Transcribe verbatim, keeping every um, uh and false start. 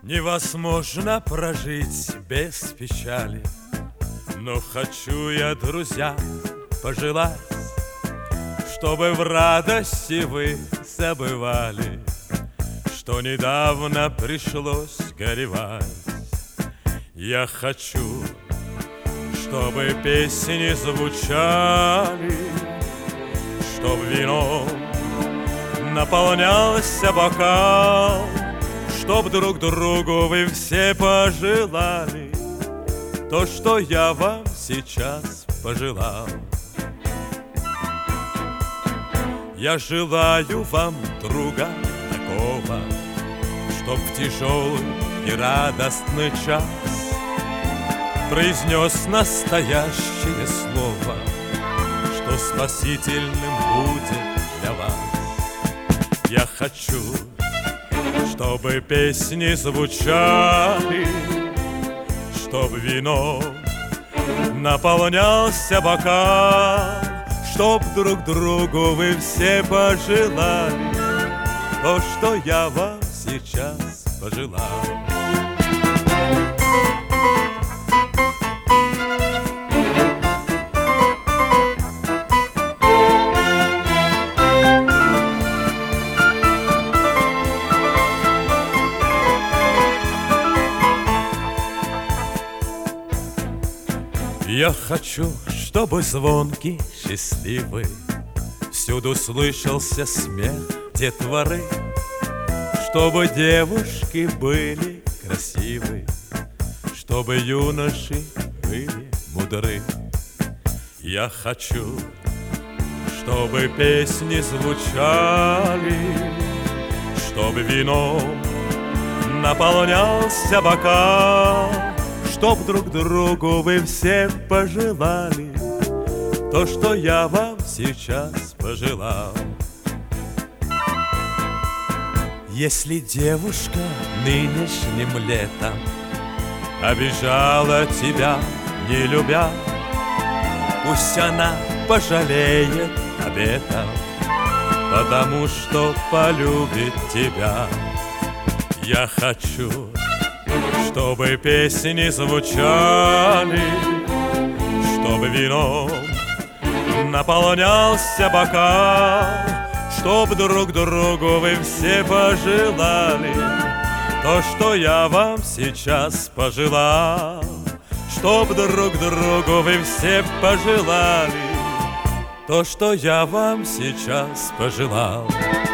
Невозможно прожить без печали, но хочу я, друзья, пожелать, чтобы в радости вы забывали, что недавно пришлось горевать. Я хочу, чтобы песни звучали, чтоб вином наполнялся бокал, чтоб друг другу вы все пожелали то, что я вам сейчас пожелал. Я желаю вам друга такого, чтоб в тяжелый и радостный час произнес настоящее слово, что спасительным будет для вас. Я хочу, чтобы песни звучали, чтоб вином наполнялся бокал, чтоб друг другу вы все пожелали то, что я вам сейчас пожелал. Я хочу, чтобы звонкий, счастливый всюду слышался смех детворы, чтобы девушки были красивы, чтобы юноши были мудры. Я хочу, чтобы песни звучали, чтобы вином наполнялся бокал, чтоб друг другу вы все пожелали то, что я вам сейчас пожелал. Если девушка нынешним летом обижала тебя, не любя, пусть она пожалеет об этом, потому что полюбит тебя. Я хочу, чтобы песни звучали, чтобы вином наполнялся бокал, чтоб друг другу вы все пожелали то, что я вам сейчас пожелал, чтоб друг другу вы все пожелали то, что я вам сейчас пожелал.